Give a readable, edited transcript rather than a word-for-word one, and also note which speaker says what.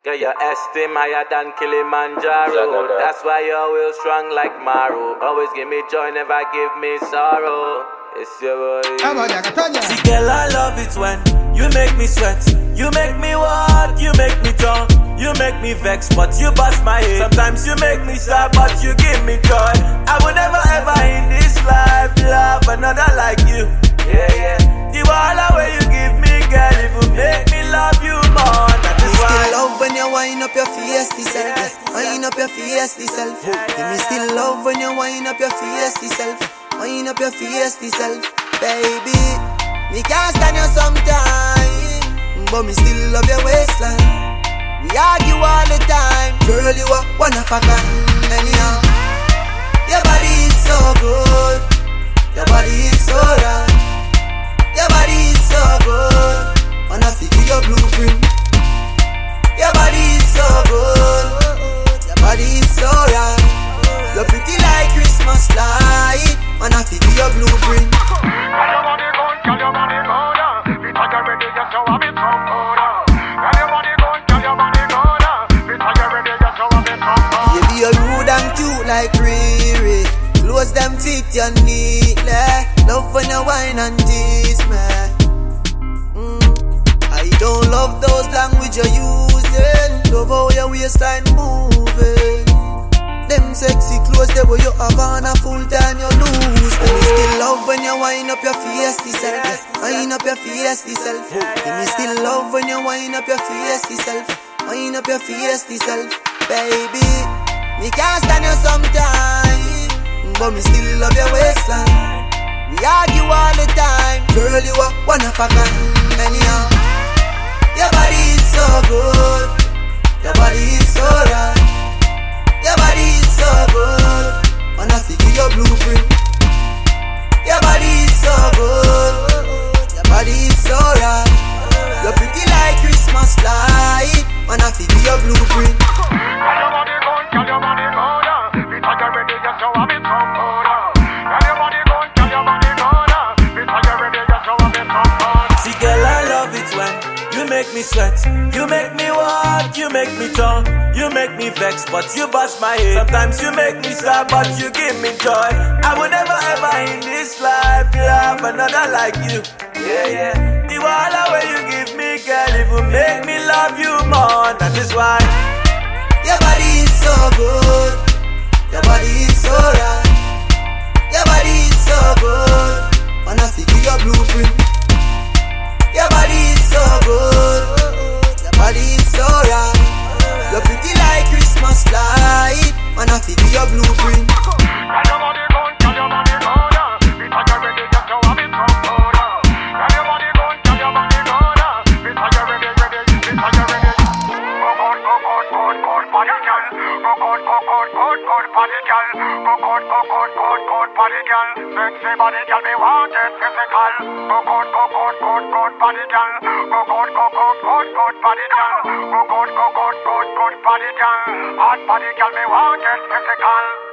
Speaker 1: Yeah, your esteem higher than Kilimanjaro. That's why you're always strong like Maru. Always give me joy, never give me sorrow. It's your boy.
Speaker 2: See, girl, I love it when you make me sweat. You make me what? You make me drunk. You make me vex, but you bust my head. Sometimes you make me sad, but you give me joy. I would never ever in this life love another like you. Yeah, yeah. The wahala way you give me, girl, it will make me love you more. That is why.
Speaker 3: Still love when you wind up your face, self. Wind up your face, self. Give me still love when you wind up your face, self. Wind up your face, self. Baby, me can't stand you sometime, but me still love your waistline. We argue all the time, girl, you are one of a kind. Anyhow, your body is so good, your body is so right, your body is so good. Wanna figure your blueprint. Your body is so good, your body is so right. You're pretty like Christmas light. Wanna figure your blueprint. Baby, you're rude and cute like Riri. Close them fit you neatly. Love when you wine and tease me. I don't love those language you're using. Love how your waistline moving. Them sexy clothes, they where you have on a full time you lose. Give me still love when you wind up your face, self. Wind up your face, self. Give me still love when you wind up your face, self. Wind up your face, self. Baby, me can't stand you sometime, but me still love your waistline. We argue all the time, girl, you are one of a kind. Anyhow, your body is so good, your body is so right, your body is so good. Wanna figure your blueprint. Your body is so good, your body is so right. You're pretty like Christmas light. Wanna figure your blueprint.
Speaker 2: See, girl, I love it when you make me sweat. You make me what? You make me drunk. You make me vex, but you bust my head. Sometimes you make me sad, but you give me joy. I would never ever in this life love another like you. Yeah, yeah. The wahala way you give me, girl, it will make me love you more. That is why.
Speaker 3: Your body is so good, your body is so right, your body is so good. Wanna figure your blueprint. Your body is so good, your body is so right. You're pretty like Christmas light. Wanna figure your blueprint.
Speaker 4: Sexy body girl, me want it physical. Good body girl. Good body girl. Good body girl. Hot body girl, me want it physical.